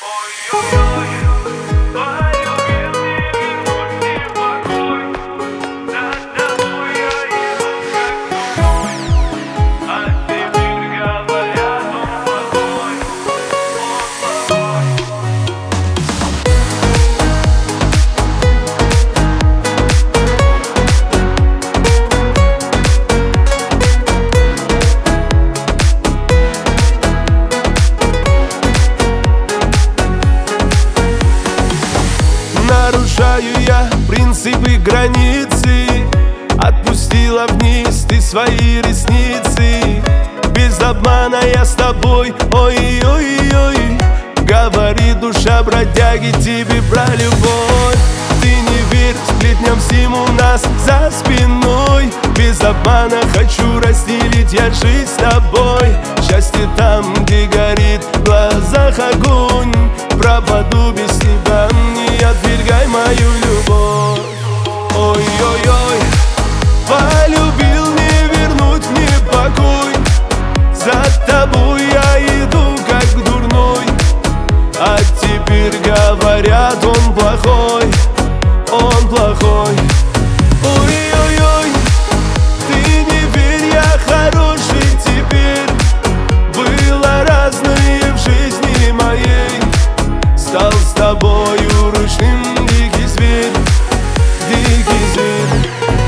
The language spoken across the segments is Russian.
Нарушаю я принципы, границы. Отпустила вниз ты свои ресницы. Без обмана я с тобой, ой-ой-ой. Говорит душа бродяги тебе про любовь. Ты не верь сплетням всем у нас за спиной. Без обмана хочу разделить я жизнь с тобой. Счастье там, где горит в глазах огонь. Пропаду без тебя, не отвергай мою любовь. Ой-ой-ой, полюбил, не вернуть мне покой. За тобой я иду как дурной. А теперь говорят, он плохой, он плохой. Ой-ой-ой, ты не верь, я хороший теперь. Было разное в жизни моей. Стал с тобою ручным дикий зверь, дикий зверь.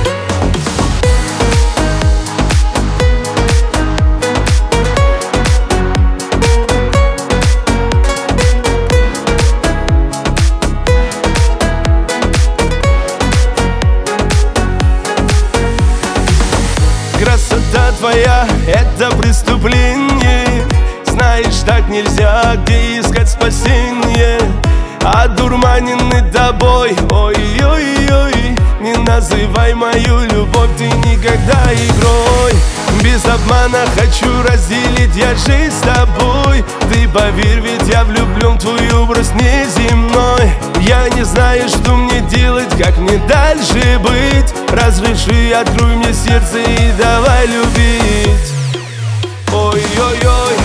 Красота твоя — это преступление. Знаешь, так нельзя, где искать спасение. Одурманенный тобой, ой-ой-ой. Не называй мою любовь ты никогда игрой. Без обмана хочу разделить я жизнь с тобой. Ты поверь, ведь я влюблен в твой образ неземной. Я не знаю, что мне делать, как мне дальше быть. Разреши, открой мне сердце и давай любить. Ой-ой-ой,